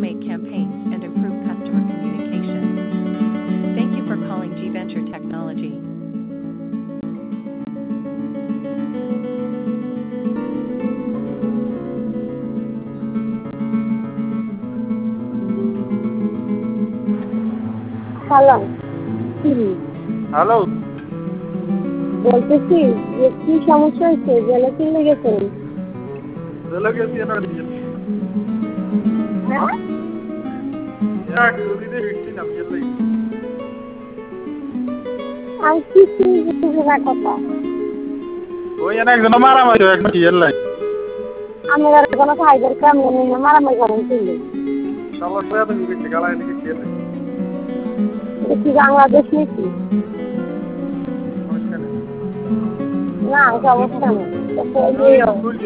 automate campaigns and improve customer communication. Thank you for calling G Venture Technology. Hello hello, বলতেছি যে কি সমস্যা হয়েছে জেলে চলে গেছেন? চলে গেছি না হ্যাঁ এক দুদিনে ফিরছি না চলে আমি কিছু বুঝি না কথা। ওই একজন মারামারি একজন ইয়ের লাই আমি আর কোনো ফাইবার কাম নেই না মারামারি করেন ছিল। সমস্যা তো নিবিতে গালায় নাকি খেলে দেখি বাংলাদেশ নাকি সমস্যা নেই না সমস্যা নেই।